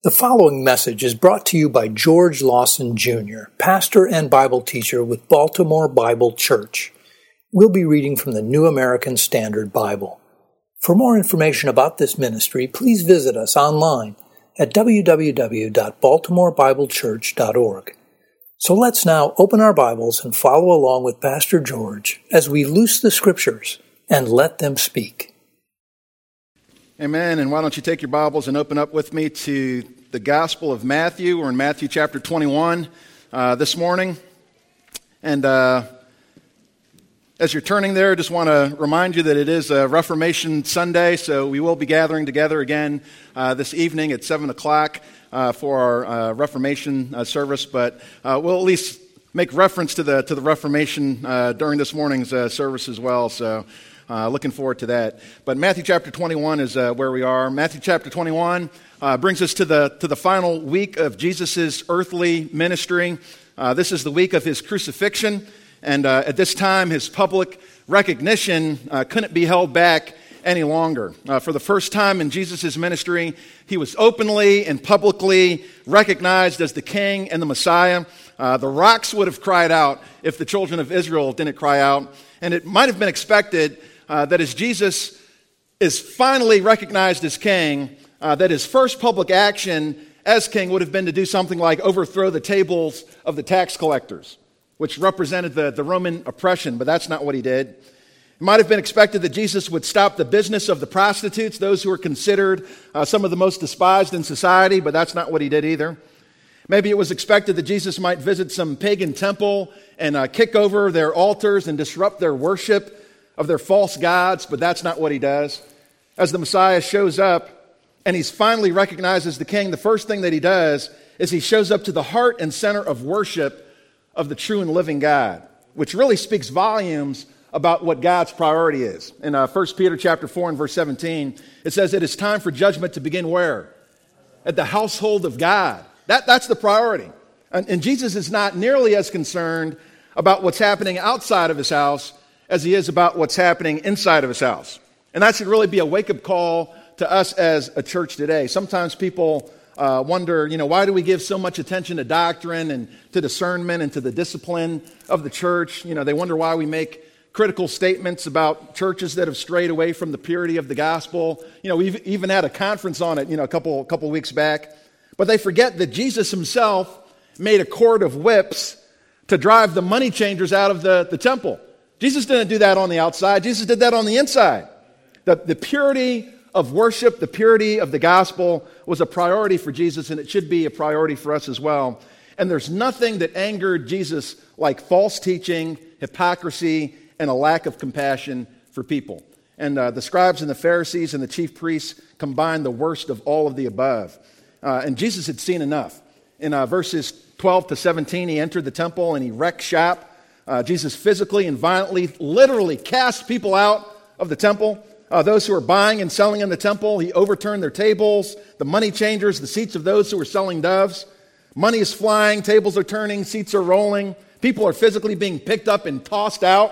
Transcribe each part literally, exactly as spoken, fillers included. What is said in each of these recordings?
The following message is brought to you by George Lawson, Junior, pastor and Bible teacher with Baltimore Bible Church. We'll be reading from the New American Standard Bible. For more information about this ministry, please visit us online at w w w dot baltimore bible church dot org. So let's now open our Bibles and follow along with Pastor George as we loose the Scriptures and let them speak. Amen. And why don't you take your Bibles and open up with me to the Gospel of Matthew. We're in Matthew chapter twenty-one uh, this morning. And uh, as you're turning there, I just want to remind you that it is a Reformation Sunday, so we will be gathering together again uh, this evening at seven o'clock uh, for our uh, Reformation uh, service. But uh, we'll at least make reference to the to the Reformation uh, during this morning's uh, service as well. So Uh, looking forward to that. But Matthew chapter twenty-one is uh, where we are. Matthew chapter twenty-one uh, brings us to the to the final week of Jesus' earthly ministry. Uh, this is the week of his crucifixion, and uh, at this time, his public recognition uh, couldn't be held back any longer. Uh, for the first time in Jesus' ministry, he was openly and publicly recognized as the King and the Messiah. Uh, the rocks would have cried out if the children of Israel didn't cry out, and it might have been expected Uh, that as Jesus is finally recognized as king, uh, that his first public action as king would have been to do something like overthrow the tables of the tax collectors, which represented the, the Roman oppression, but that's not what he did. It might have been expected that Jesus would stop the business of the prostitutes, those who were considered uh, some of the most despised in society, but that's not what he did either. Maybe it was expected that Jesus might visit some pagan temple and uh, kick over their altars and disrupt their worship of their false gods, but that's not what he does. As the Messiah shows up and he's finally recognized as the king, the first thing that he does is he shows up to the heart and center of worship of the true and living God, which really speaks volumes about what God's priority is. In uh, First Peter chapter four and verse seventeen, it says it is time for judgment to begin where? At the household of God. That, that's the priority. And, and Jesus is not nearly as concerned about what's happening outside of his house as he is about what's happening inside of his house. And that should really be a wake-up call to us as a church today. Sometimes people uh, wonder, you know, why do we give so much attention to doctrine and to discernment and to the discipline of the church? You know, they wonder why we make critical statements about churches that have strayed away from the purity of the gospel. You know, we've even had a conference on it, you know, a couple, a couple weeks back. But they forget that Jesus himself made a cord of whips to drive the money changers out of the, the temple. Jesus didn't do that on the outside. Jesus did that on the inside. The, the purity of worship, the purity of the gospel was a priority for Jesus, and it should be a priority for us as well. And there's nothing that angered Jesus like false teaching, hypocrisy, and a lack of compassion for people. And uh, the scribes and the Pharisees and the chief priests combined the worst of all of the above. Uh, and Jesus had seen enough. In uh, verses twelve to seventeen, he entered the temple and he wrecked shop. Uh, Jesus physically and violently, literally cast people out of the temple. Uh, those who were buying and selling in the temple, he overturned their tables, the money changers, the seats of those who were selling doves. Money is flying, tables are turning, seats are rolling. People are physically being picked up and tossed out.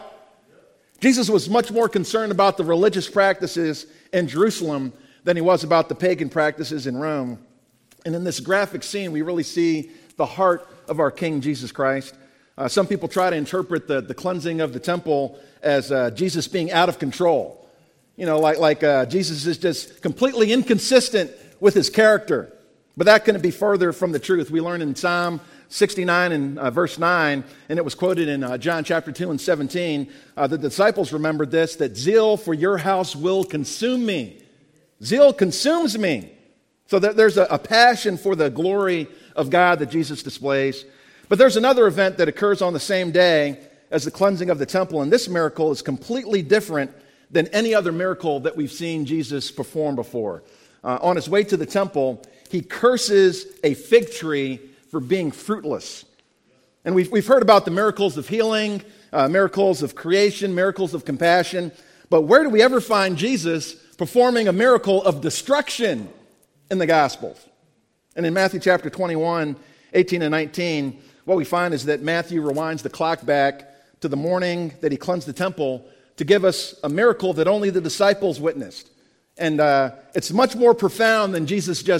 Jesus was much more concerned about the religious practices in Jerusalem than he was about the pagan practices in Rome. And in this graphic scene, we really see the heart of our King Jesus Christ. Uh, some people try to interpret the, the cleansing of the temple as uh, Jesus being out of control. You know, like, like uh, Jesus is just completely inconsistent with his character. But that couldn't be further from the truth. We learn in Psalm sixty-nine and uh, verse nine, and it was quoted in uh, John chapter two and seventeen, uh, the disciples remembered this, that zeal for your house will consume me. Zeal consumes me. So that there's a, a passion for the glory of God that Jesus displays. But there's another event that occurs on the same day as the cleansing of the temple, and this miracle is completely different than any other miracle that we've seen Jesus perform before. Uh, on his way to the temple, he curses a fig tree for being fruitless. And we've, we've heard about the miracles of healing, uh, miracles of creation, miracles of compassion, but where do we ever find Jesus performing a miracle of destruction in the Gospels? And in Matthew chapter twenty-one, eighteen and nineteen, what we find is that Matthew rewinds the clock back to the morning that he cleansed the temple to give us a miracle that only the disciples witnessed. And uh, it's much more profound than Jesus just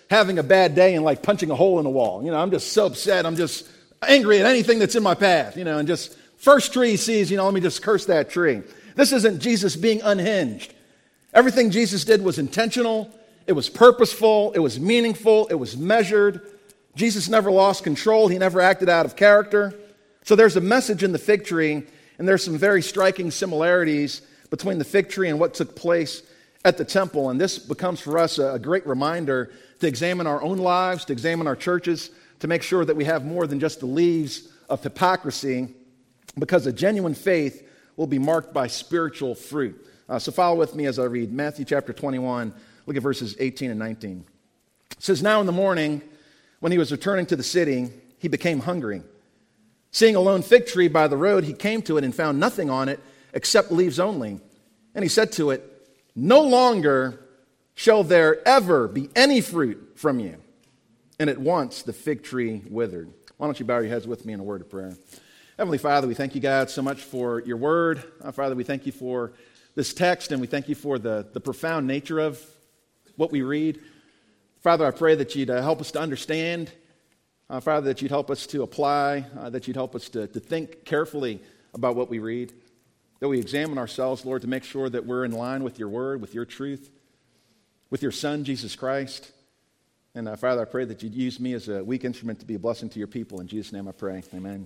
having a bad day and like punching a hole in the wall. You know, I'm just so upset. I'm just angry at anything that's in my path, you know, and just first tree he sees, you know, let me just curse that tree. This isn't Jesus being unhinged. Everything Jesus did was intentional. It was purposeful. It was meaningful. It was measured. Jesus never lost control. He never acted out of character. So there's a message in the fig tree, and there's some very striking similarities between the fig tree and what took place at the temple. And this becomes for us a great reminder to examine our own lives, to examine our churches, to make sure that we have more than just the leaves of hypocrisy, because a genuine faith will be marked by spiritual fruit. Uh, so follow with me as I read Matthew chapter twenty-one. Look at verses eighteen and nineteen. It says, "Now in the morning, when he was returning to the city, he became hungry. Seeing a lone fig tree by the road, he came to it and found nothing on it except leaves only. And he said to it, 'No longer shall there ever be any fruit from you.' And at once the fig tree withered." Why don't you bow your heads with me in a word of prayer. Heavenly Father, we thank you, God, so much for your word. Uh, Father, we thank you for this text, and we thank you for the, the profound nature of what we read. Father, I pray that you'd uh, help us to understand. Uh, Father, that you'd help us to apply, uh, that you'd help us to, to think carefully about what we read, that we examine ourselves, Lord, to make sure that we're in line with your word, with your truth, with your Son, Jesus Christ. And uh, Father, I pray that you'd use me as a weak instrument to be a blessing to your people. In Jesus' name I pray. Amen.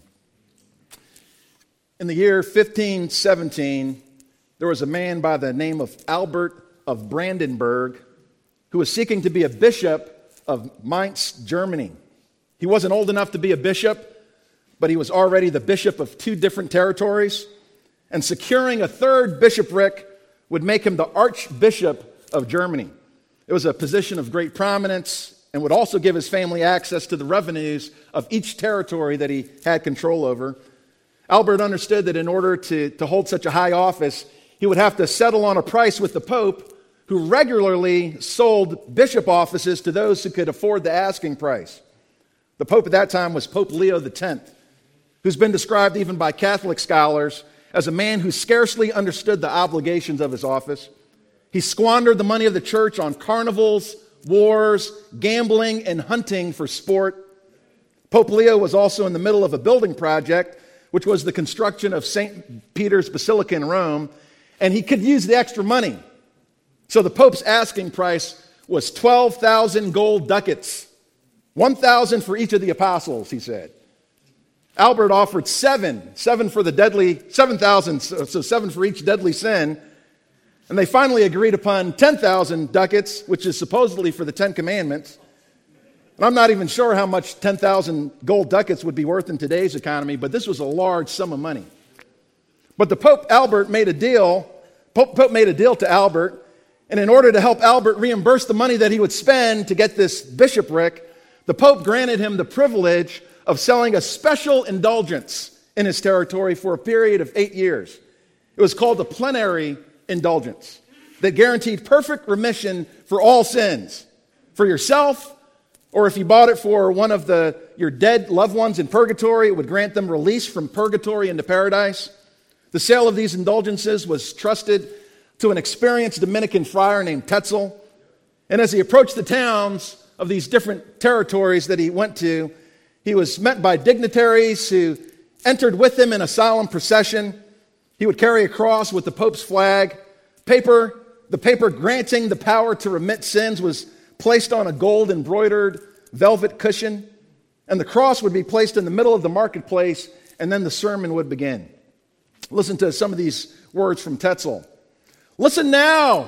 In the year fifteen seventeen, there was a man by the name of Albert of Brandenburg who was seeking to be a bishop of Mainz, Germany. He wasn't old enough to be a bishop, but he was already the bishop of two different territories, and securing a third bishopric would make him the Archbishop of Germany. It was a position of great prominence and would also give his family access to the revenues of each territory that he had control over. Albert understood that in order to, to hold such a high office, he would have to settle on a price with the Pope, who regularly sold bishop offices to those who could afford the asking price. The Pope at that time was Pope Leo the tenth, who's been described even by Catholic scholars as a man who scarcely understood the obligations of his office. He squandered the money of the church on carnivals, wars, gambling, and hunting for sport. Pope Leo was also in the middle of a building project, which was the construction of Saint Peter's Basilica in Rome, and he could use the extra money. So the Pope's asking price was twelve thousand gold ducats, one thousand for each of the apostles, he said. Albert offered seven, seven for the deadly, seven thousand, so, so seven for each deadly sin. And they finally agreed upon ten thousand ducats, which is supposedly for the Ten Commandments. And I'm not even sure how much ten thousand gold ducats would be worth in today's economy, but this was a large sum of money. But the Pope Albert made a deal, Pope, Pope made a deal to Albert, and in order to help Albert reimburse the money that he would spend to get this bishopric, the Pope granted him the privilege of selling a special indulgence in his territory for a period of eight years. It was called the plenary indulgence that guaranteed perfect remission for all sins, for yourself, or if you bought it for one of the your dead loved ones in purgatory, it would grant them release from purgatory into paradise. The sale of these indulgences was trusted to an experienced Dominican friar named Tetzel. And as he approached the towns of these different territories that he went to, he was met by dignitaries who entered with him in a solemn procession. He would carry a cross with the Pope's flag. Paper, the paper granting the power to remit sins was placed on a gold embroidered velvet cushion, and the cross would be placed in the middle of the marketplace, and then the sermon would begin. Listen to some of these words from Tetzel. "Listen now.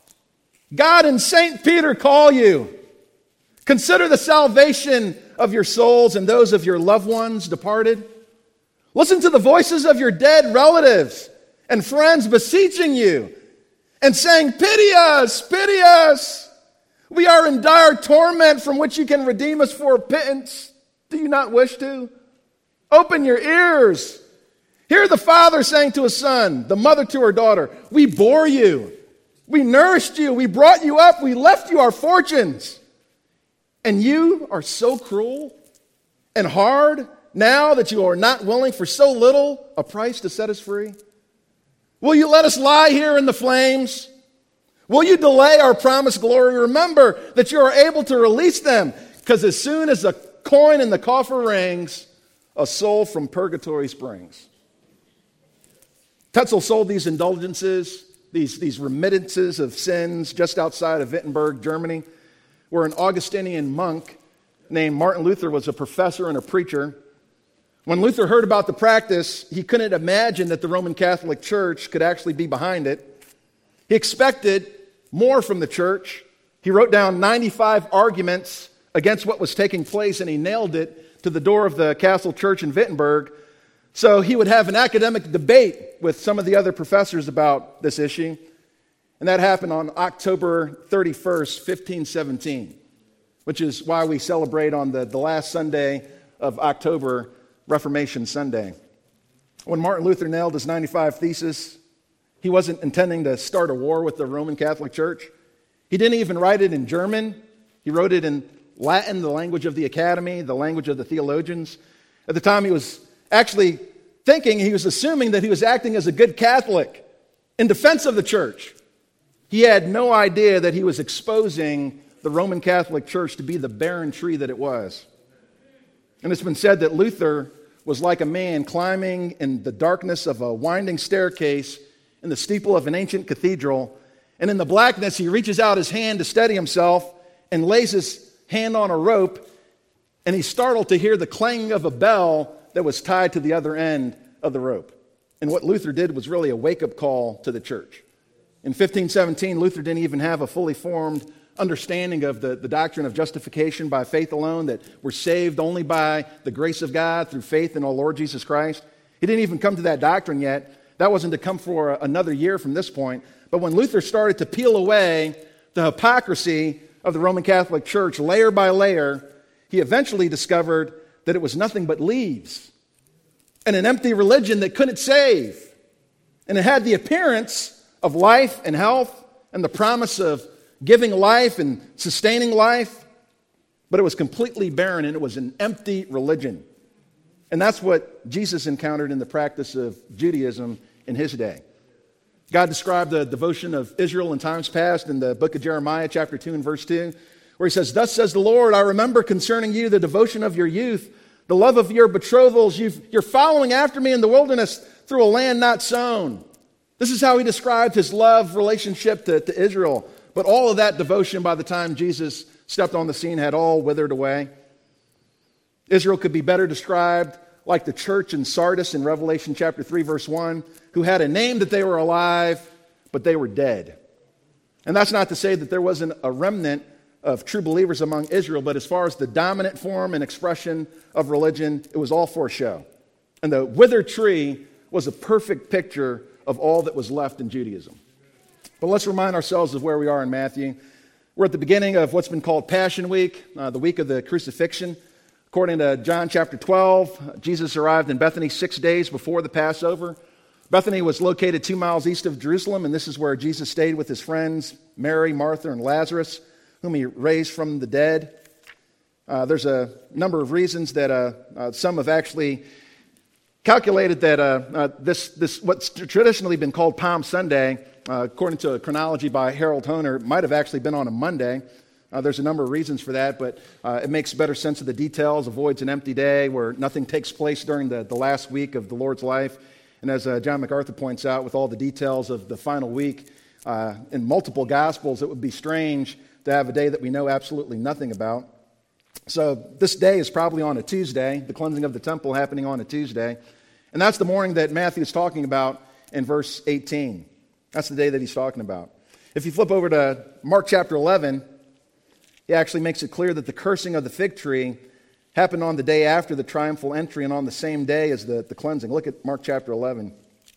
God and Saint Peter call you. Consider the salvation of your souls and those of your loved ones departed. Listen to the voices of your dead relatives and friends beseeching you and saying, 'Pity us, pity us. We are in dire torment from which you can redeem us for a pittance. Do you not wish to? Open your ears. Hear the father saying to his son, the mother to her daughter, we bore you, we nourished you, we brought you up, we left you our fortunes. And you are so cruel and hard now that you are not willing for so little a price to set us free? Will you let us lie here in the flames? Will you delay our promised glory? Remember that you are able to release them, because as soon as the coin in the coffer rings, a soul from purgatory springs. Tetzel sold these indulgences, these, these remittances of sins just outside of Wittenberg, Germany, where an Augustinian monk named Martin Luther was a professor and a preacher. When Luther heard about the practice, he couldn't imagine that the Roman Catholic Church could actually be behind it. He expected more from the church. He wrote down ninety-five arguments against what was taking place, and he nailed it to the door of the Castle Church in Wittenberg. So he would have an academic debate with some of the other professors about this issue. And that happened on October thirty-first, fifteen seventeen, which is why we celebrate on the, the last Sunday of October, Reformation Sunday. When Martin Luther nailed his ninety-five theses, he wasn't intending to start a war with the Roman Catholic Church. He didn't even write it in German. He wrote it in Latin, the language of the academy, the language of the theologians. At the time, he was actually thinking, he was assuming that he was acting as a good Catholic in defense of the church. He had no idea that he was exposing the Roman Catholic Church to be the barren tree that it was. And it's been said that Luther was like a man climbing in the darkness of a winding staircase in the steeple of an ancient cathedral, and in the blackness he reaches out his hand to steady himself and lays his hand on a rope, and he's startled to hear the clanging of a bell that was tied to the other end of the rope. And what Luther did was really a wake-up call to the church. In fifteen seventeen, Luther didn't even have a fully formed understanding of the, the doctrine of justification by faith alone, that we're saved only by the grace of God through faith in our Lord Jesus Christ. He didn't even come to that doctrine yet. That wasn't to come for another year from this point. But when Luther started to peel away the hypocrisy of the Roman Catholic Church layer by layer, he eventually discovered that it was nothing but leaves and an empty religion that couldn't save. And it had the appearance of life and health and the promise of giving life and sustaining life, but it was completely barren, and it was an empty religion. And that's what Jesus encountered in the practice of Judaism in his day. God described the devotion of Israel in times past in the book of Jeremiah, chapter two and verse two, where he says, "Thus says the Lord, I remember concerning you the devotion of your youth, the love of your betrothals. You've, you're following after me in the wilderness through a land not sown." This is how he described his love relationship to, to Israel. But all of that devotion, by the time Jesus stepped on the scene, had all withered away. Israel could be better described like the church in Sardis in Revelation chapter three, verse one, who had a name that they were alive, but they were dead. And that's not to say that there wasn't a remnant of true believers among Israel, but as far as the dominant form and expression of religion, it was all for show. And the withered tree was a perfect picture of all that was left in Judaism. But let's remind ourselves of where we are in Matthew. We're at the beginning of what's been called Passion Week, uh, the week of the crucifixion. According to John chapter twelve, Jesus arrived in Bethany six days before the Passover. Bethany was located two miles east of Jerusalem, and this is where Jesus stayed with his friends, Mary, Martha, and Lazarus, whom he raised from the dead. Uh, there's a number of reasons that uh, uh, some have actually calculated that uh, uh, this, this what's traditionally been called Palm Sunday, uh, according to a chronology by Harold Hoehner, might have actually been on a Monday. Uh, there's a number of reasons for that, but uh, it makes better sense of the details, avoids an empty day where nothing takes place during the, the last week of the Lord's life. And as uh, John MacArthur points out, with all the details of the final week uh, in multiple Gospels, it would be strange to have a day that we know absolutely nothing about. So this day is probably on a Tuesday, the cleansing of the temple happening on a Tuesday. And that's the morning that Matthew is talking about in verse eighteen. That's the day that he's talking about. If you flip over to Mark chapter eleven, he actually makes it clear that the cursing of the fig tree happened on the day after the triumphal entry and on the same day as the, the cleansing. Look at Mark chapter eleven.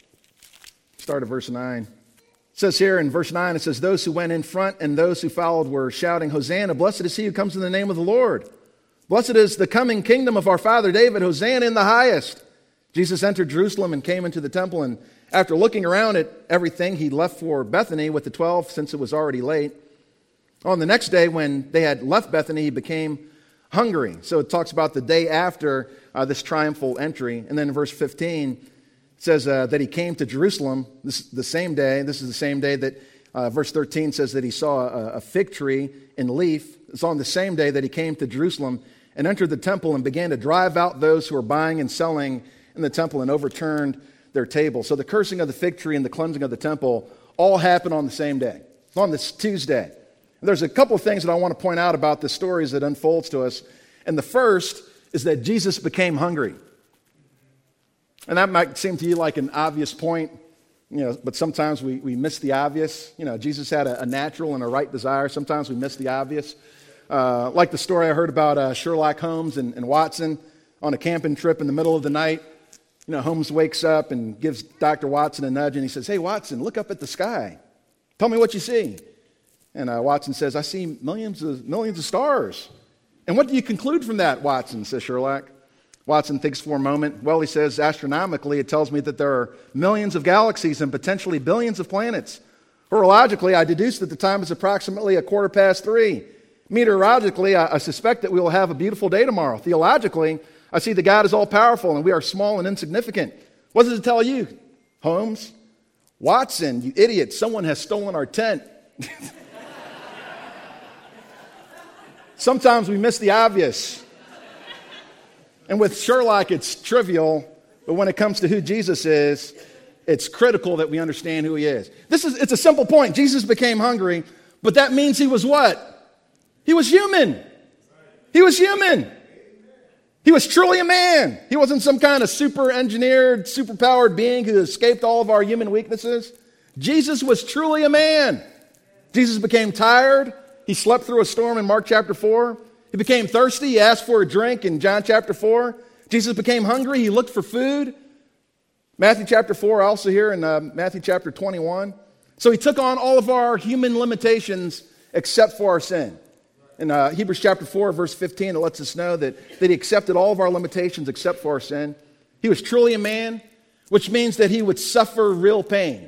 Start at verse nine. It says here in verse nine, it says, "Those who went in front and those who followed were shouting, 'Hosanna, blessed is he who comes in the name of the Lord. Blessed is the coming kingdom of our father David, Hosanna in the highest.' Jesus entered Jerusalem and came into the temple, and after looking around at everything, he left for Bethany with the twelve, since it was already late. On the next day, when they had left Bethany, he became hungry." So it talks about the day after uh, this triumphal entry. And then in verse fifteen, it says uh, that he came to Jerusalem this the same day. This is the same day that Uh, verse thirteen says that he saw a, a fig tree in leaf. It's on the same day that he came to Jerusalem and entered the temple and began to drive out those who were buying and selling in the temple and overturned their table. So the cursing of the fig tree and the cleansing of the temple all happened on the same day, on this Tuesday. And there's a couple of things that I want to point out about the stories that unfolds to us. And the first is that Jesus became hungry. And that might seem to you like an obvious point, you know, but sometimes we, we miss the obvious. You know, Jesus had a, a natural and a right desire. Sometimes we miss the obvious. Uh, like the story I heard about uh, Sherlock Holmes and, and Watson on a camping trip in the middle of the night. You know, Holmes wakes up and gives Doctor Watson a nudge, and he says, "Hey, Watson, look up at the sky. Tell me what you see." And uh, Watson says, "I see millions of millions of stars." "And what do you conclude from that, Watson?" says Sherlock. Watson thinks for a moment. "Well," he says, "astronomically, it tells me that there are millions of galaxies and potentially billions of planets. Horologically, I deduce that the time is approximately a quarter past three. Meteorologically, I, I suspect that we will have a beautiful day tomorrow. Theologically, I see that God is all-powerful and we are small and insignificant. What does it tell you, Holmes?" "Watson, you idiot, someone has stolen our tent." Sometimes we miss the obvious. And with Sherlock, it's trivial, but when it comes to who Jesus is, it's critical that we understand who he is. This is, it's a simple point. Jesus became hungry, but that means he was what? He was human. He was human. He was truly a man. He wasn't some kind of super engineered, super powered being who escaped all of our human weaknesses. Jesus was truly a man. Jesus became tired. He slept through a storm in Mark chapter four. He became thirsty. He asked for a drink in John chapter four. Jesus became hungry. He looked for food. Matthew chapter four, also here in uh, Matthew chapter twenty-one. So he took on all of our human limitations except for our sin. In uh, Hebrews chapter four, verse fifteen, it lets us know that, that he accepted all of our limitations except for our sin. He was truly a man, which means that he would suffer real pain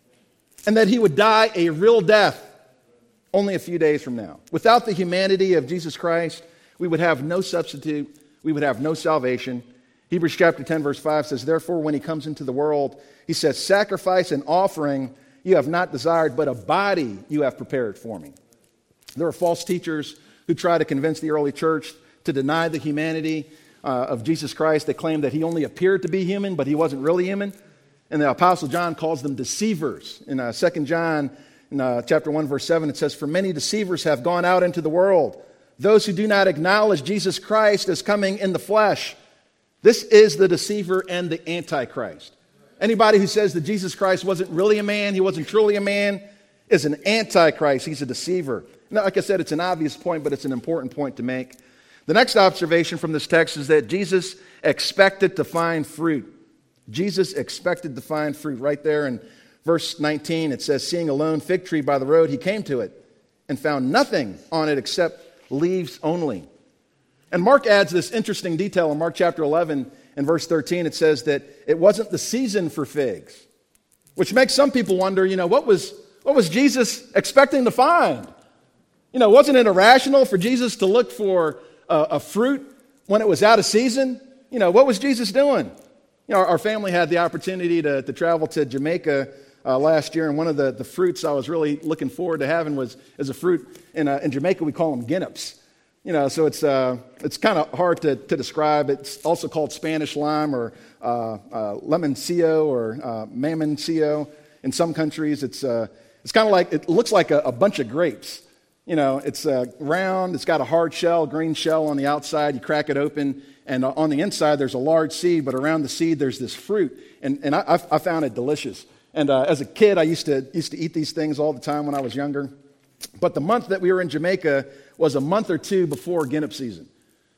and that he would die a real death only a few days from now. Without the humanity of Jesus Christ, we would have no substitute. We would have no salvation. Hebrews chapter ten, verse five says, "Therefore, when he comes into the world, he says, sacrifice and offering you have not desired, but a body you have prepared for me." There are false teachers who try to convince the early church to deny the humanity uh, of Jesus Christ. They claim that he only appeared to be human, but he wasn't really human. And the Apostle John calls them deceivers. In uh, Second John in, uh, chapter one, verse seven, it says, "For many deceivers have gone out into the world, those who do not acknowledge Jesus Christ as coming in the flesh." This is the deceiver and the antichrist. Anybody who says that Jesus Christ wasn't really a man, he wasn't truly a man, is an antichrist. He's a deceiver. Now, like I said, it's an obvious point, but it's an important point to make. The next observation from this text is that Jesus expected to find fruit. Jesus expected to find fruit. Right there in verse nineteen, it says, "Seeing a lone fig tree by the road, he came to it and found nothing on it except leaves only." And Mark adds this interesting detail in Mark chapter eleven and verse thirteen. It says that it wasn't the season for figs, which makes some people wonder, you know, what was, what was Jesus expecting to find? You know, wasn't it irrational for Jesus to look for a, a fruit when it was out of season? You know, what was Jesus doing? You know, our, our family had the opportunity to, to travel to Jamaica uh, last year, and one of the, the fruits I was really looking forward to having was as a fruit in, uh, in Jamaica we call them guineps. You know, so it's uh, it's kind of hard to, to describe. It's also called Spanish lime or uh, uh, lemoncio or uh, mamoncio. In some countries, it's uh, it's kind of like it looks like a, a bunch of grapes. You know, it's uh, round. It's got a hard shell, green shell on the outside. You crack it open, and uh, on the inside there's a large seed. But around the seed there's this fruit, and and I, I found it delicious. And uh, as a kid, I used to used to eat these things all the time when I was younger. But the month that we were in Jamaica was a month or two before guinep season.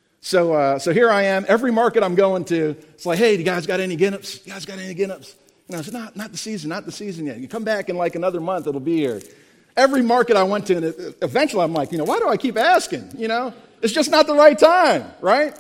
So uh, so here I am. Every market I'm going to, it's like, "Hey, you guys got any guineps? You guys got any guineps?" And I said, not, not the season, not the season yet. You come back in like another month, it'll be here. Every market I went to, and it, eventually I'm like, you know, why do I keep asking? You know, it's just not the right time, right?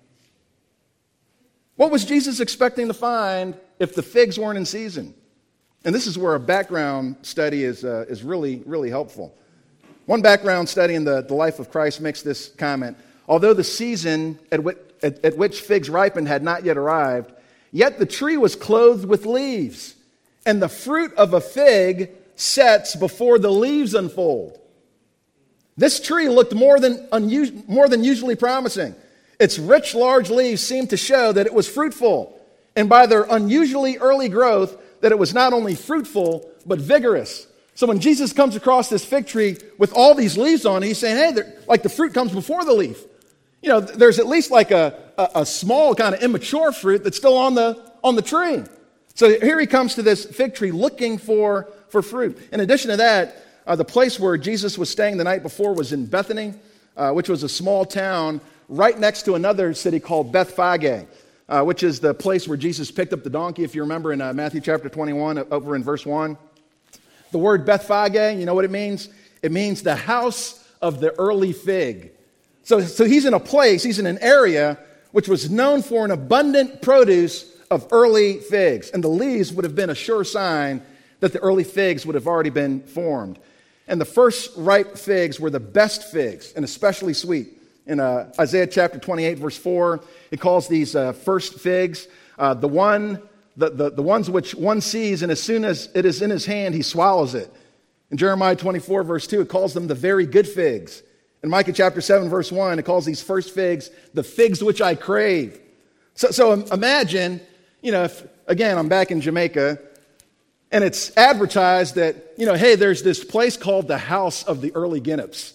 What was Jesus expecting to find if the figs weren't in season? And this is where a background study is uh, is really, really helpful. One background study in the, the life of Christ makes this comment. Although the season at, wh- at, at which figs ripened had not yet arrived, yet the tree was clothed with leaves, and the fruit of a fig sets before the leaves unfold. This tree looked more than, unusual, more than usually promising. Its rich, large leaves seemed to show that it was fruitful, and by their unusually early growth, that it was not only fruitful, but vigorous. So when Jesus comes across this fig tree with all these leaves on it, he's saying, hey, like the fruit comes before the leaf. You know, there's at least like a, a, a small kind of immature fruit that's still on the, on the tree. So here he comes to this fig tree looking for, for fruit. In addition to that, uh, the place where Jesus was staying the night before was in Bethany, uh, which was a small town right next to another city called Bethphage, uh, which is the place where Jesus picked up the donkey, if you remember in uh, Matthew chapter twenty-one, over in verse one. The word Bethphage, you know what it means? It means the house of the early fig. So, so he's in a place, he's in an area which was known for an abundant produce of early figs. And the leaves would have been a sure sign that the early figs would have already been formed. And the first ripe figs were the best figs, and especially sweet. In uh, Isaiah chapter twenty-eight, verse four, it calls these uh, first figs uh, the one, the, the, the ones which one sees, and as soon as it is in his hand, he swallows it. In Jeremiah twenty-four, verse two, it calls them the very good figs. In Micah chapter seven, verse one, it calls these first figs the figs which I crave. So, so imagine, you know, if, again, I'm back in Jamaica, and it's advertised that, you know, hey, there's this place called the House of the Early Ginnips.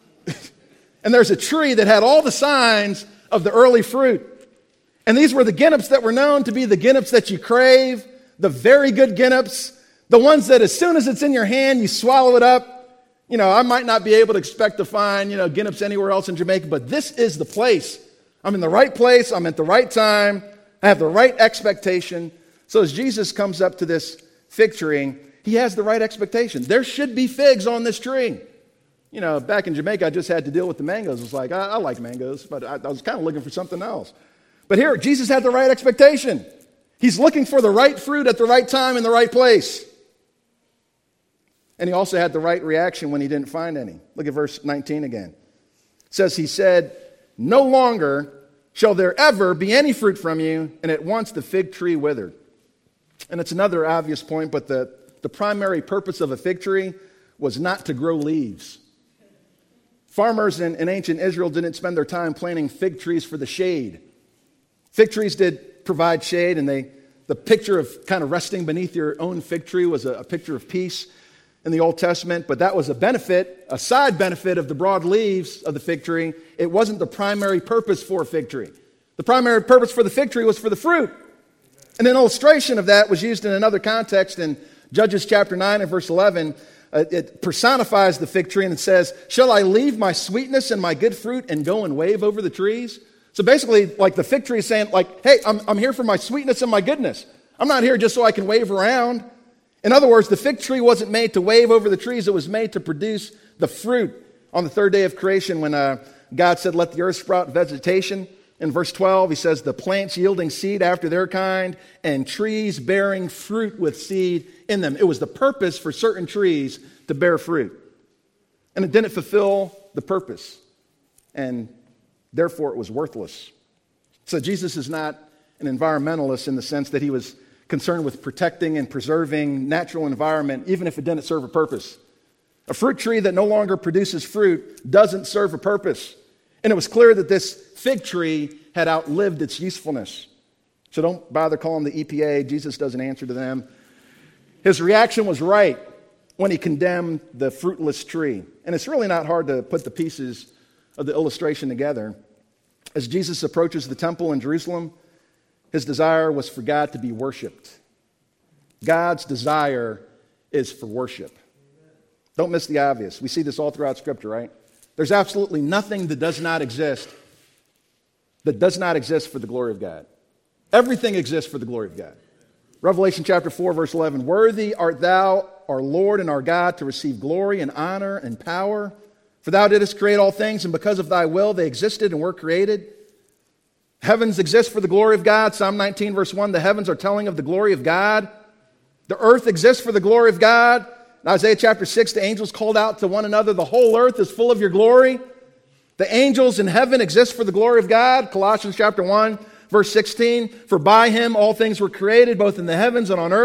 And there's a tree that had all the signs of the early fruit. And these were the ginnips that were known to be the ginnips that you crave, the very good ginnips, the ones that as soon as it's in your hand, you swallow it up. You know, I might not be able to expect to find, you know, ginnips anywhere else in Jamaica, but this is the place. I'm in the right place. I'm at the right time. I have the right expectation. So as Jesus comes up to this fig tree, he has the right expectation. There should be figs on this tree. You know, back in Jamaica, I just had to deal with the mangoes. It was like, I, I like mangoes, but I, I was kind of looking for something else. But here, Jesus had the right expectation. He's looking for the right fruit at the right time in the right place. And he also had the right reaction when he didn't find any. Look at verse nineteen again. It says, he said, no longer shall there ever be any fruit from you, and at once the fig tree withered. And it's another obvious point, but the, the primary purpose of a fig tree was not to grow leaves. Farmers in, in ancient Israel didn't spend their time planting fig trees for the shade. Fig trees did provide shade, and they the picture of kind of resting beneath your own fig tree was a, a picture of peace in the Old Testament, but that was a benefit, a side benefit of the broad leaves of the fig tree. It wasn't the primary purpose for a fig tree. The primary purpose for the fig tree was for the fruit. And an illustration of that was used in another context in Judges chapter nine and verse eleven. Uh, it personifies the fig tree and it says, shall I leave my sweetness and my good fruit and go and wave over the trees? So basically, like the fig tree is saying, like, hey, I'm, I'm here for my sweetness and my goodness. I'm not here just so I can wave around. In other words, the fig tree wasn't made to wave over the trees. It was made to produce the fruit on the third day of creation when uh, God said, let the earth sprout vegetation. In verse twelve, he says, the plants yielding seed after their kind and trees bearing fruit with seed in them. It was the purpose for certain trees to bear fruit. And it didn't fulfill the purpose. And therefore, it was worthless. So Jesus is not an environmentalist in the sense that he was concerned with protecting and preserving natural environment, even if it didn't serve a purpose. A fruit tree that no longer produces fruit doesn't serve a purpose. And it was clear that this fig tree had outlived its usefulness. So don't bother calling the E P A. Jesus doesn't answer to them. His reaction was right when he condemned the fruitless tree. And it's really not hard to put the pieces of the illustration together. As Jesus approaches the temple in Jerusalem, his desire was for God to be worshiped. God's desire is for worship. Don't miss the obvious. We see this all throughout Scripture, right? There's absolutely nothing that does not exist that does not exist for the glory of God. Everything exists for the glory of God. Revelation chapter four, verse eleven, worthy art thou, our Lord and our God, to receive glory and honor and power. For thou didst create all things, and because of thy will they existed and were created. Heavens exist for the glory of God. Psalm nineteen, verse one, the heavens are telling of the glory of God. The earth exists for the glory of God. In Isaiah chapter six, the angels called out to one another, the whole earth is full of your glory. The angels in heaven exist for the glory of God. Colossians chapter one, verse sixteen, for by him all things were created, both in the heavens and on earth,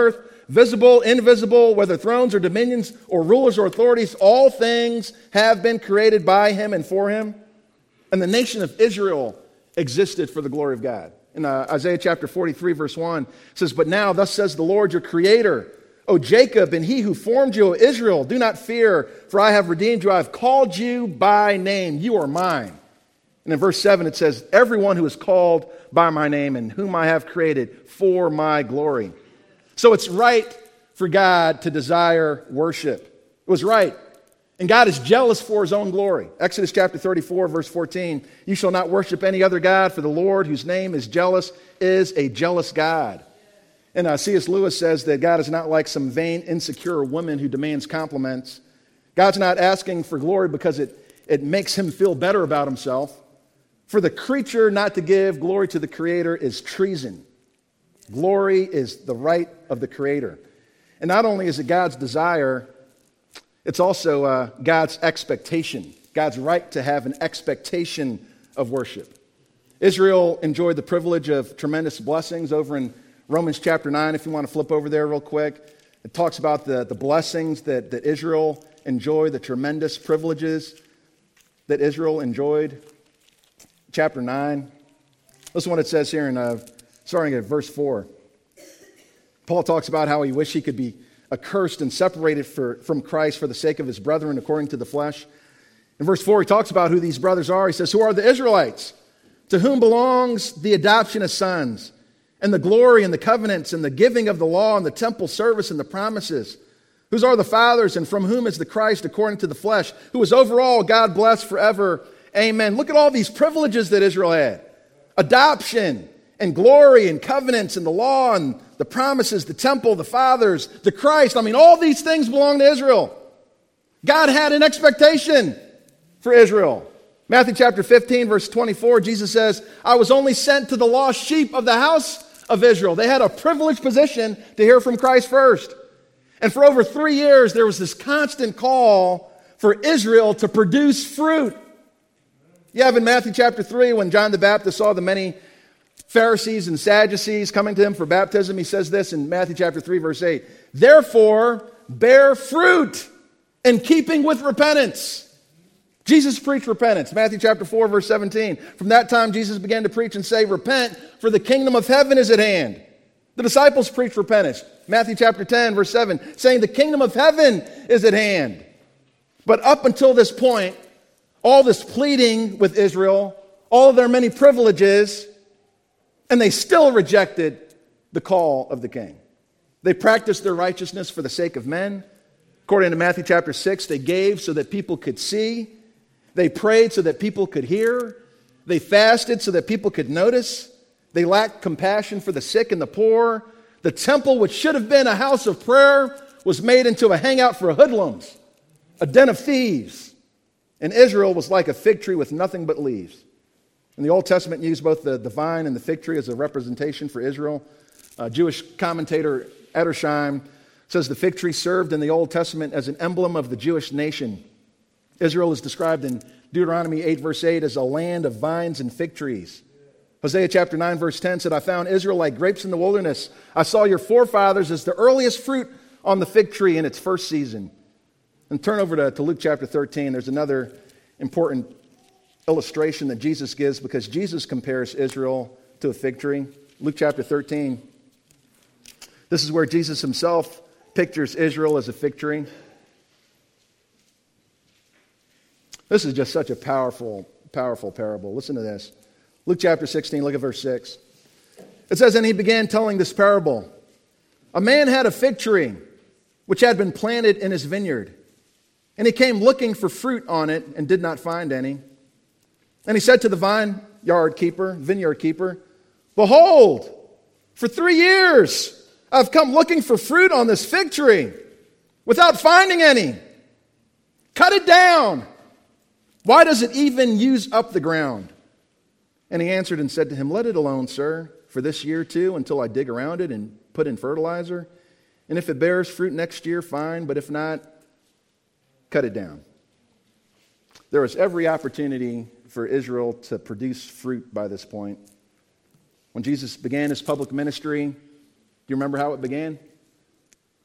visible, invisible, whether thrones or dominions or rulers or authorities, all things have been created by him and for him. And the nation of Israel existed for the glory of God. In uh, Isaiah chapter forty-three, verse one, it says, "But now, thus says the Lord your Creator, O Jacob, and he who formed you, O Israel, do not fear, for I have redeemed you. I have called you by name. You are mine." And in verse seven, it says, "Everyone who is called by my name and whom I have created for my glory." So it's right for God to desire worship. It was right. And God is jealous for his own glory. Exodus chapter thirty-four, verse fourteen, "You shall not worship any other God, for the Lord, whose name is jealous, is a jealous God." And uh, C S Lewis says that God is not like some vain, insecure woman who demands compliments. God's not asking for glory because it, it makes him feel better about himself. For the creature not to give glory to the Creator is treason. Glory is the right of the Creator. And not only is it God's desire, it's also uh, God's expectation. God's right to have an expectation of worship. Israel enjoyed the privilege of tremendous blessings over in Romans chapter nine, if you want to flip over there real quick. It talks about the, the blessings that, that Israel enjoyed, the tremendous privileges that Israel enjoyed. Chapter nine. Listen to what it says here in uh, starting at verse four. Paul talks about how he wished he could be accursed and separated for, from Christ for the sake of his brethren according to the flesh. In verse four, he talks about who these brothers are. He says, "Who are the Israelites, to whom belongs the adoption as sons, and the glory and the covenants and the giving of the law and the temple service and the promises, whose are the fathers and from whom is the Christ according to the flesh, who is over all, God bless forever. Amen." Look at all these privileges that Israel had. Adoption and glory and covenants and the law and the promises, the temple, the fathers, the Christ. I mean, all these things belong to Israel. God had an expectation for Israel. Matthew chapter fifteen, verse twenty-four, Jesus says, "I was only sent to the lost sheep of the house of Israel." They had a privileged position to hear from Christ first. And for over three years, there was this constant call for Israel to produce fruit. You have in Matthew chapter three, when John the Baptist saw the many Pharisees and Sadducees coming to him for baptism, he says this in Matthew chapter three, verse eight, "Therefore, bear fruit in keeping with repentance." Jesus preached repentance. Matthew chapter four, verse seventeen. "From that time, Jesus began to preach and say, 'Repent, for the kingdom of heaven is at hand.' The disciples preached repentance. Matthew chapter ten, verse seven, saying, 'The kingdom of heaven is at hand.'" But up until this point, all this pleading with Israel, all of their many privileges, and they still rejected the call of the king. They practiced their righteousness for the sake of men. According to Matthew chapter six, they gave so that people could see. They prayed so that people could hear. They fasted so that people could notice. They lacked compassion for the sick and the poor. The temple, which should have been a house of prayer, was made into a hangout for hoodlums, a den of thieves. And Israel was like a fig tree with nothing but leaves. And the Old Testament used both the, the vine and the fig tree as a representation for Israel. Uh, Jewish commentator Edersheim says the fig tree served in the Old Testament as an emblem of the Jewish nation. Israel is described in Deuteronomy eight, verse eight, as a land of vines and fig trees. Hosea chapter nine, verse ten said, "I found Israel like grapes in the wilderness. I saw your forefathers as the earliest fruit on the fig tree in its first season." And turn over to, to Luke chapter thirteen. There's another important illustration that Jesus gives because Jesus compares Israel to a fig tree. Luke chapter thirteen. This is where Jesus himself pictures Israel as a fig tree. This is just such a powerful, powerful parable. Listen to this. Luke chapter sixteen, look at verse six. It says, "And he began telling this parable. A man had a fig tree which had been planted in his vineyard. And he came looking for fruit on it and did not find any. And he said to the vineyard keeper, vineyard keeper, 'Behold, for three years I've come looking for fruit on this fig tree without finding any. Cut it down. Why does it even use up the ground?' And he answered and said to him, 'Let it alone, sir, for this year too, until I dig around it and put in fertilizer. And if it bears fruit next year, fine, but if not, cut it down.'" There was every opportunity for Israel to produce fruit by this point. When Jesus began his public ministry, do you remember how it began?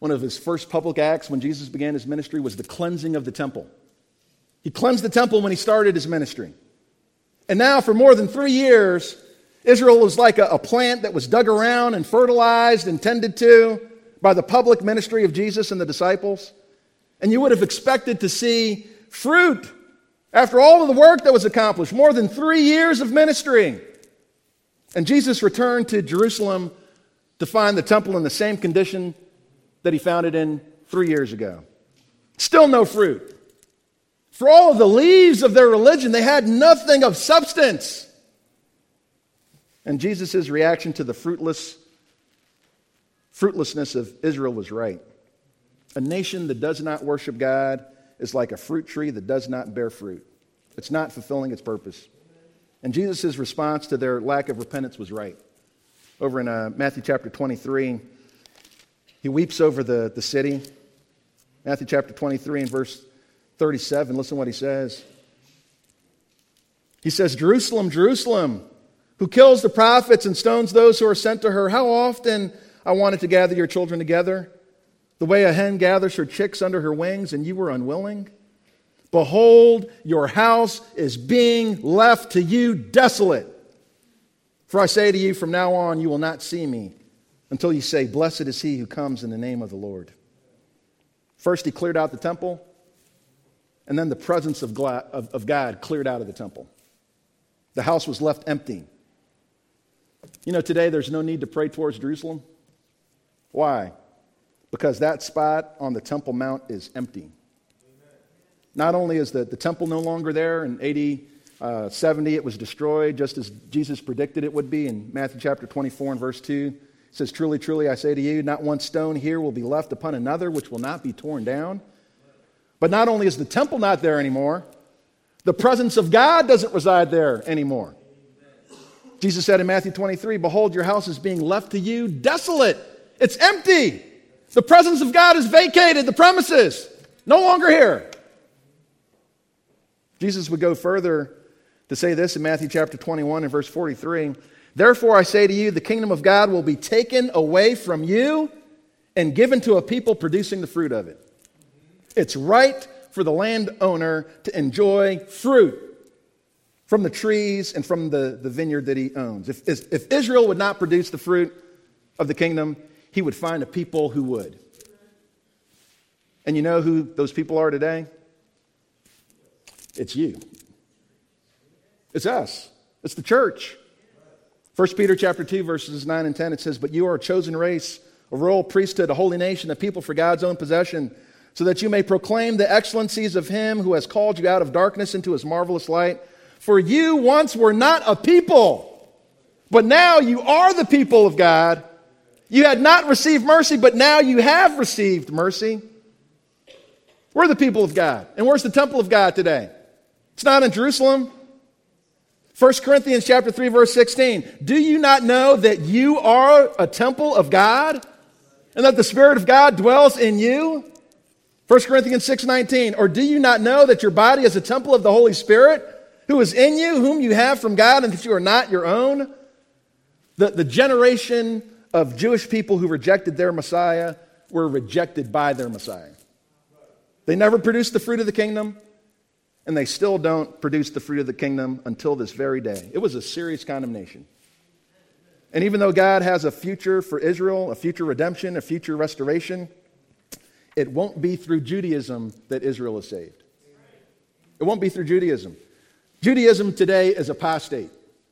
one of his first public acts when Jesus began his ministry was the cleansing of the temple. He cleansed the temple when he started his ministry. And now for more than three years, Israel was like a, a plant that was dug around and fertilized and tended to by the public ministry of Jesus and the disciples. And you would have expected to see fruit after all of the work that was accomplished, more than three years of ministry. And Jesus returned to Jerusalem to find the temple in the same condition that he found it in three years ago. Still no fruit. For all of the leaves of their religion, they had nothing of substance. And Jesus' reaction to the fruitless, fruitlessness of Israel was right. A nation that does not worship God is like a fruit tree that does not bear fruit. It's not fulfilling its purpose. And Jesus' response to their lack of repentance was right. Over in uh, Matthew chapter twenty-three, he weeps over the, the city. Matthew chapter twenty-three and verse thirty-seven, listen to what he says. He says, Jerusalem, Jerusalem, who kills the prophets and stones those who are sent to her, how often I wanted to gather your children together, the way a hen gathers her chicks under her wings, and you were unwilling. Behold, your house is being left to you desolate. For I say to you, from now on you will not see me until you say, blessed is he who comes in the name of the Lord. First he cleared out the temple, and then the presence of God cleared out of the temple. The house was left empty. You know, today there's no need to pray towards Jerusalem. Why? Because that spot on the Temple Mount is empty. Not only is the, the temple no longer there, in A D uh, seventy it was destroyed just as Jesus predicted it would be in Matthew chapter twenty-four and verse two. It says, truly, truly, I say to you, not one stone here will be left upon another which will not be torn down. But not only is the temple not there anymore, the presence of God doesn't reside there anymore. Jesus said in Matthew twenty-three, behold, your house is being left to you desolate. It's empty. The presence of God is vacated. The premises, no longer here. Jesus would go further to say this in Matthew chapter twenty-one and verse forty-three. Therefore I say to you, the kingdom of God will be taken away from you and given to a people producing the fruit of it. It's right for the landowner to enjoy fruit from the trees and from the, the vineyard that he owns. If, if Israel would not produce the fruit of the kingdom, he would find a people who would. And you know who those people are today? It's you. It's us. It's the church. First Peter chapter two, verses nine and ten, it says, but you are a chosen race, a royal priesthood, a holy nation, a people for God's own possession, so that you may proclaim the excellencies of him who has called you out of darkness into his marvelous light. For you once were not a people, but now you are the people of God. You had not received mercy, but now you have received mercy. We're the people of God. And where's the temple of God today? It's not in Jerusalem. First Corinthians chapter three, verse sixteen. Do you not know that you are a temple of God and that the Spirit of God dwells in you? First Corinthians six nineteen. Or do you not know that your body is a temple of the Holy Spirit who is in you, whom you have from God, and that you are not your own? The, the generation of Jewish people who rejected their Messiah were rejected by their Messiah. They never produced the fruit of the kingdom, and they still don't produce the fruit of the kingdom until this very day. It was a serious condemnation. And even though God has a future for Israel, a future redemption, a future restoration, it won't be through Judaism that Israel is saved. It won't be through Judaism. Judaism today is apostate.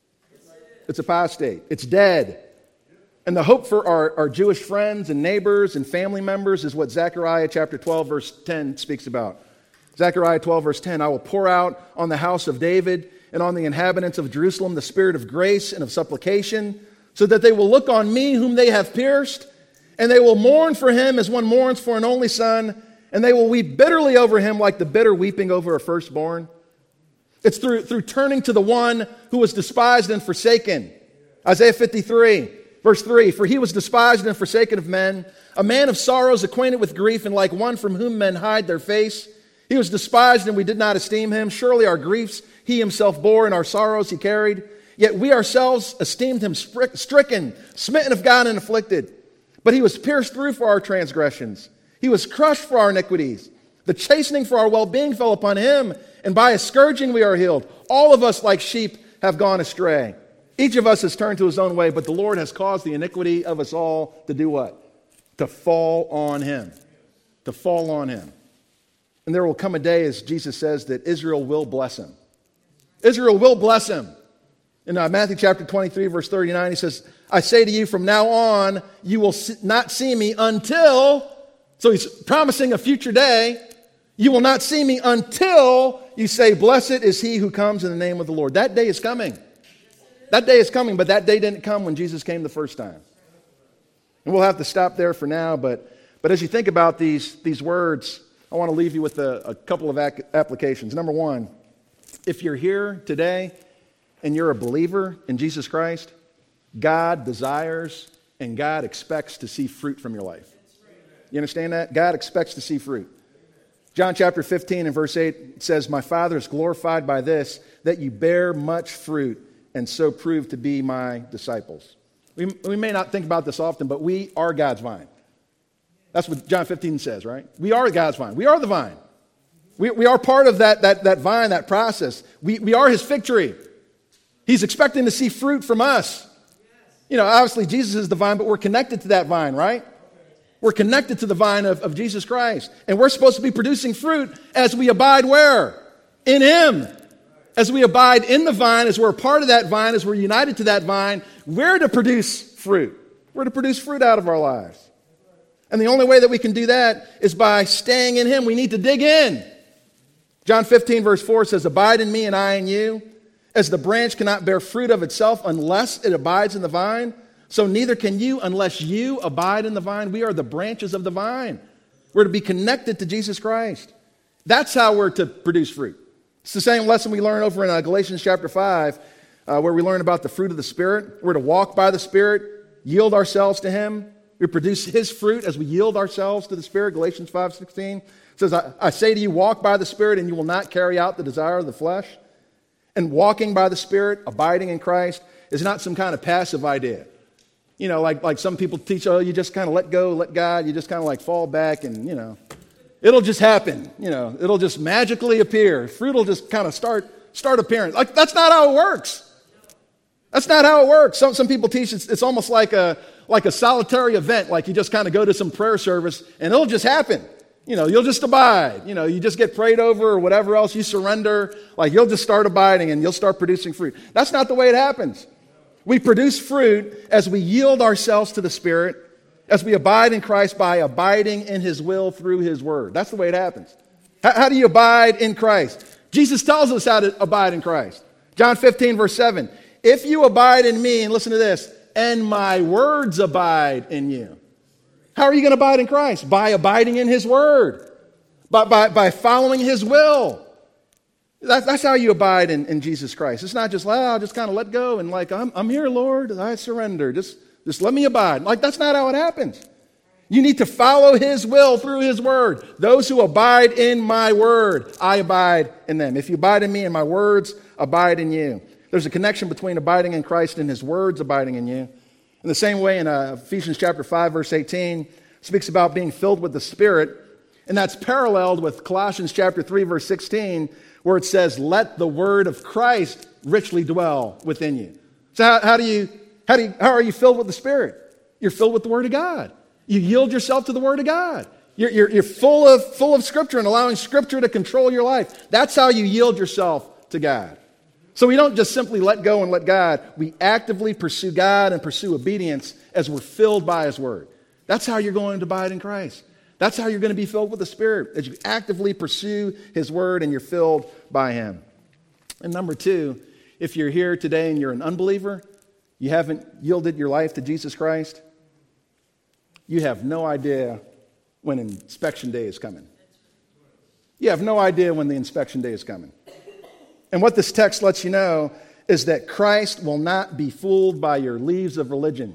It's apostate. It's dead. And the hope for our, our Jewish friends and neighbors and family members is what Zechariah chapter twelve verse ten speaks about. Zechariah twelve verse ten, I will pour out on the house of David and on the inhabitants of Jerusalem the spirit of grace and of supplication, so that they will look on me whom they have pierced, and they will mourn for him as one mourns for an only son, and they will weep bitterly over him like the bitter weeping over a firstborn. It's through, through turning to the one who was despised and forsaken. Isaiah fifty-three, verse three, for he was despised and forsaken of men, a man of sorrows, acquainted with grief, and like one from whom men hide their face. He was despised and we did not esteem him. Surely our griefs he himself bore, and our sorrows he carried. Yet we ourselves esteemed him stricken, smitten of God and afflicted. But he was pierced through for our transgressions. He was crushed for our iniquities. The chastening for our well-being fell upon him, and by his scourging we are healed. All of us like sheep have gone astray. Each of us has turned to his own way, but the Lord has caused the iniquity of us all to do what? To fall on him. To fall on him. And there will come a day, as Jesus says, that Israel will bless him. Israel will bless him. In uh, Matthew chapter twenty-three, verse thirty-nine, he says, I say to you, from now on, you will not see me until, so he's promising a future day, you will not see me until you say, blessed is he who comes in the name of the Lord. That day is coming. That day is coming, but that day didn't come when Jesus came the first time. And we'll have to stop there for now, but, but as you think about these, these words, I want to leave you with a, a couple of ac- applications. Number one, if you're here today and you're a believer in Jesus Christ, God desires and God expects to see fruit from your life. You understand that? God expects to see fruit. John chapter fifteen and verse eight says, my Father is glorified by this, that you bear much fruit and so prove to be my disciples. We, we may not think about this often, but we are God's vine. That's what John fifteen says, right? We are God's vine. We are the vine. We, we are part of that, that, that vine, that process. We, we are his fig tree. He's expecting to see fruit from us. You know, obviously Jesus is the vine, but we're connected to that vine, right? We're connected to the vine of, of Jesus Christ. And we're supposed to be producing fruit as we abide where? In him. As we abide in the vine, as we're a part of that vine, as we're united to that vine, we're to produce fruit. We're to produce fruit out of our lives. And the only way that we can do that is by staying in him. We need to dig in. John fifteen verse four says, abide in me and I in you. As the branch cannot bear fruit of itself unless it abides in the vine, so neither can you unless you abide in the vine. We are the branches of the vine. We're to be connected to Jesus Christ. That's how we're to produce fruit. It's the same lesson we learn over in uh, Galatians chapter five, uh, where we learn about the fruit of the Spirit. We're to walk by the Spirit, yield ourselves to him. We produce his fruit as we yield ourselves to the Spirit. Galatians five sixteen says, I, I say to you, walk by the Spirit, and you will not carry out the desire of the flesh. And walking by the Spirit, abiding in Christ, is not some kind of passive idea. You know, like, like some people teach, oh, you just kind of let go, let God, you just kind of like fall back and, you know, it'll just happen. You know, it'll just magically appear. Fruit will just kind of start, start appearing. Like, that's not how it works. That's not how it works. Some, some people teach it's, it's almost like a, like a solitary event, like you just kind of go to some prayer service and it'll just happen. You know, you'll just abide. You know, you just get prayed over or whatever else, you surrender. Like, you'll just start abiding and you'll start producing fruit. That's not the way it happens. We produce fruit as we yield ourselves to the Spirit, as we abide in Christ by abiding in his will through his word. That's the way it happens. How, how do you abide in Christ? Jesus tells us how to abide in Christ. John fifteen, verse seven. If you abide in me, and listen to this, and my words abide in you. How are you going to abide in Christ? By abiding in his word. By, by, by following his will. That, that's how you abide in, in Jesus Christ. It's not just, well, I'll just kind of let go and like, I'm, I'm here, Lord. I surrender. Just, just let me abide. Like, that's not how it happens. You need to follow his will through his word. Those who abide in my word, I abide in them. If you abide in me and my words abide in you. There's a connection between abiding in Christ and his words abiding in you. In the same way, in uh, Ephesians chapter five, verse eighteen, speaks about being filled with the Spirit. And that's paralleled with Colossians chapter three, verse sixteen, where it says, let the word of Christ richly dwell within you. So how, how do you, how do you, how are you filled with the Spirit? You're filled with the word of God. You yield yourself to the word of God. You're, you're, you're full of, full of Scripture and allowing Scripture to control your life. That's how you yield yourself to God. So we don't just simply let go and let God. We actively pursue God and pursue obedience as we're filled by his word. That's how you're going to abide in Christ. That's how you're going to be filled with the Spirit, as you actively pursue his word and you're filled by him. And number two, if you're here today and you're an unbeliever, you haven't yielded your life to Jesus Christ, you have no idea when inspection day is coming. You have no idea when the inspection day is coming. And what this text lets you know is that Christ will not be fooled by your leaves of religion.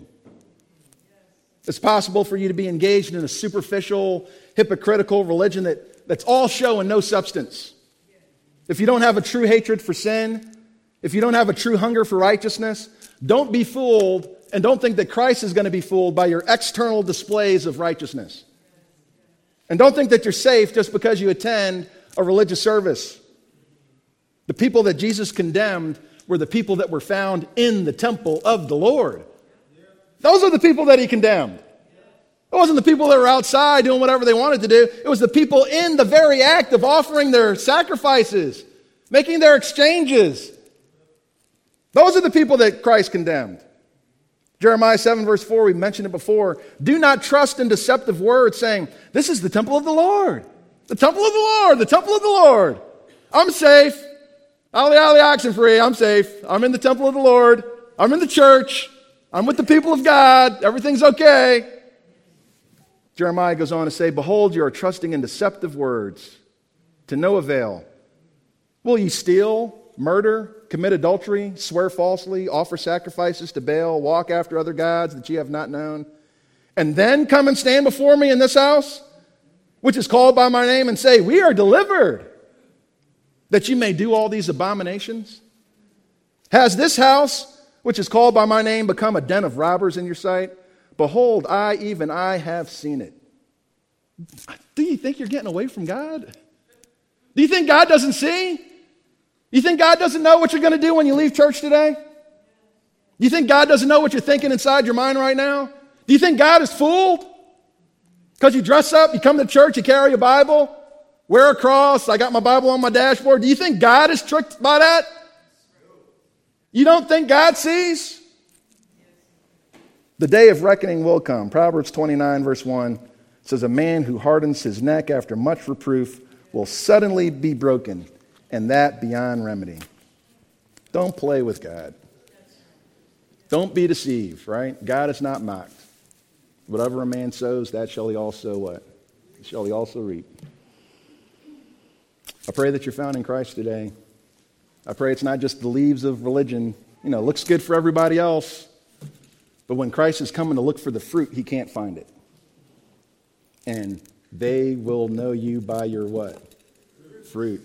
It's possible for you to be engaged in a superficial, hypocritical religion that, that's all show and no substance. If you don't have a true hatred for sin, if you don't have a true hunger for righteousness, don't be fooled and don't think that Christ is going to be fooled by your external displays of righteousness. And don't think that you're safe just because you attend a religious service. The people that Jesus condemned were the people that were found in the temple of the Lord. Those are the people that he condemned. It wasn't the people that were outside doing whatever they wanted to do. It was the people in the very act of offering their sacrifices, making their exchanges. Those are the people that Christ condemned. Jeremiah seven verse four, we mentioned it before. Do not trust in deceptive words saying, this is the temple of the Lord. The temple of the Lord, the temple of the Lord. I'm safe. Ollie, ollie, oxen free. I'm safe. I'm in the temple of the Lord. I'm in the church. I'm with the people of God. Everything's okay. Jeremiah goes on to say, behold, you are trusting in deceptive words to no avail. Will ye steal, murder, commit adultery, swear falsely, offer sacrifices to Baal, walk after other gods that ye have not known, and then come and stand before me in this house, which is called by my name, and say, we are delivered, that you may do all these abominations? Has this house, which is called by my name, become a den of robbers in your sight? Behold, I, even I, have seen it. Do you think you're getting away from God? Do you think God doesn't see? You think God doesn't know what you're going to do when you leave church today? You think God doesn't know what you're thinking inside your mind right now? Do you think God is fooled? Because you dress up, you come to church, you carry a Bible, wear a cross, I got my Bible on my dashboard. Do you think God is tricked by that? You don't think God sees? The day of reckoning will come. Proverbs twenty-nine verse one says, a man who hardens his neck after much reproof will suddenly be broken, and that beyond remedy. Don't play with God. Don't be deceived, right? God is not mocked. Whatever a man sows, that shall he also what? Shall he also reap. I pray that you're found in Christ today. I pray it's not just the leaves of religion. You know, it looks good for everybody else. But when Christ is coming to look for the fruit, he can't find it. And they will know you by your what? Fruit.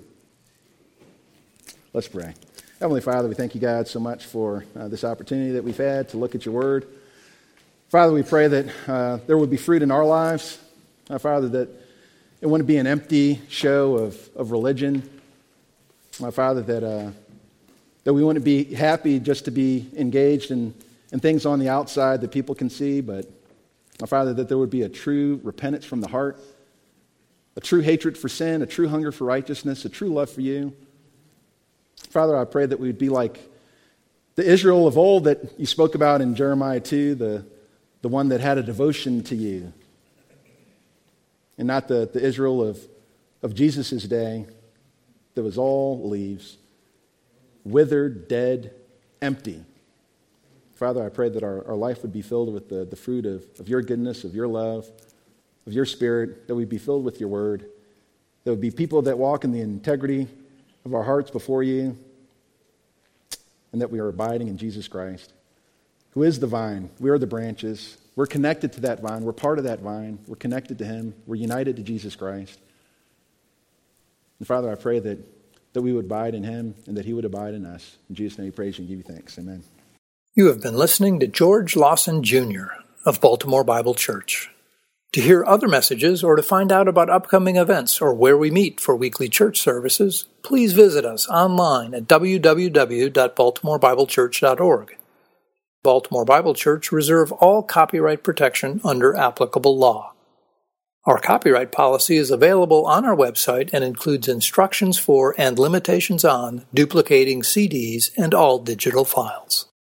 Let's pray. Heavenly Father, we thank you, God, so much for uh, this opportunity that we've had to look at your word. Father, we pray that uh, there would be fruit in our lives. Uh, Father, that it wouldn't be an empty show of, of religion. My Father, that uh, that we wouldn't be happy just to be engaged in, in things on the outside that people can see, but my Father, that there would be a true repentance from the heart, a true hatred for sin, a true hunger for righteousness, a true love for you. Father, I pray that we would be like the Israel of old that you spoke about in Jeremiah two, the, the one that had a devotion to you, and not the, the Israel of, of Jesus' day that was all leaves, withered, dead, empty. Father, I pray that our, our life would be filled with the, the fruit of, of your goodness, of your love, of your spirit, that we'd be filled with your word, that would be people that walk in the integrity of our hearts before you, and that we are abiding in Jesus Christ, who is the vine. We are the branches. We're connected to that vine. We're part of that vine. We're connected to him. We're united to Jesus Christ. And Father, I pray that, that we would abide in him and that he would abide in us. In Jesus' name we praise you and give you thanks. Amen. You have been listening to George Lawson Junior of Baltimore Bible Church. To hear other messages or to find out about upcoming events or where we meet for weekly church services, please visit us online at w w w dot baltimore bible church dot org. Baltimore Bible Church reserve all copyright protection under applicable law. Our copyright policy is available on our website and includes instructions for and limitations on duplicating C Ds and all digital files.